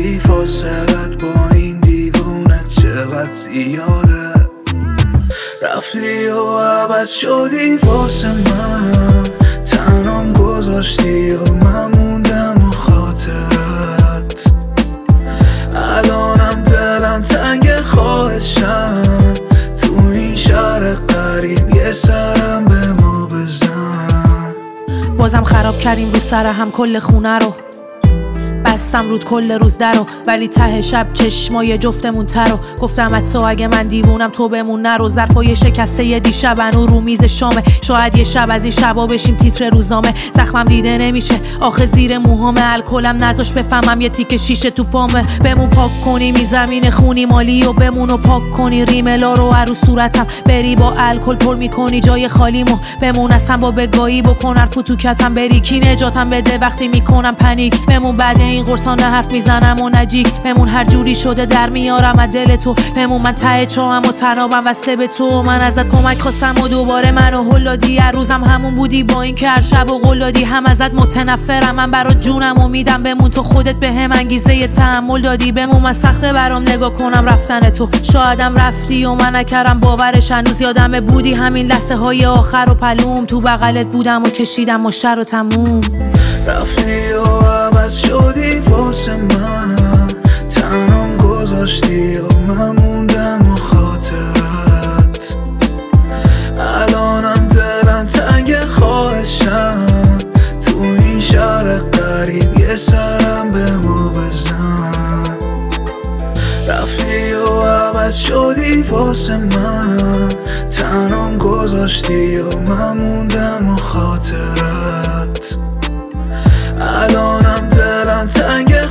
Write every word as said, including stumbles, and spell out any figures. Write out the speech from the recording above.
ولی فاصلت با این دیوونه چقدر زیاده. رفتی و عوض شدی واسه من، تنام گذاشتی و من موندم و خاطرت. الانم دلم تنگ خواهشم، تو این شهر غریب یه سرم به ما بزن. بازم خراب کردیم رو سر هم کل خونه رو، بستم رود کل روز درو، ولی ته شب چشمای جفتمون ترو. گفتم حتی اگه من دیوونم تو بمون نرو. ظرفای شکسته یه دیشب هنو رو میز شامه، شاید یه شب از این شبا بشیم تیتر روزنامه. زخمم دیده نمیشه آخه زیر موهامه، الکلم نذاش بفهمم یه تیکه شیشه تو پامه. بمون پاک کنی می زمین خونی مالی و بمون و پاک کنی ریملا رو هر رو صورتم، بری با الکل پر میکنی جای خالیمو. بمون اصلا با بگاهی بکن حرفو تو کتم، بری کی نجاتم بده وقتی میکنم پنیک. بمون بعد این قرصانه حرف میزنم و نجیک، بمون هر جوری شده در میارم از دل تو. بمون من ته چاهم و تنابم وسته به تو، من ازت کمک خواستم و دوباره منو هل دادی. هر روزم همون بودی با این که هر شب و قول دادی، هم ازت متنفرم من برات جونم و میدم. بمون تو خودت به هم انگیزه ی تحمل دادی. بمون من سخته برام نگاه کنم رفتن تو، شایدم رفتی و من نکردم باورش. هنوز یادمه بودی همین لحظه های آخر و پلوم، تو بغلت بودم و کشیدم و شر و تموم. رفتی و عوض شدی واسه من، تنام گذاشتی و من موندم و خاطرت. الانم دلم تنگ خواهشم، تو این شهر غریب یه سرم به ما بزن. رفتی و عوض شدی واسه من، تنام گذاشتی و من موندم و خاطرت. الانم دلم تنگ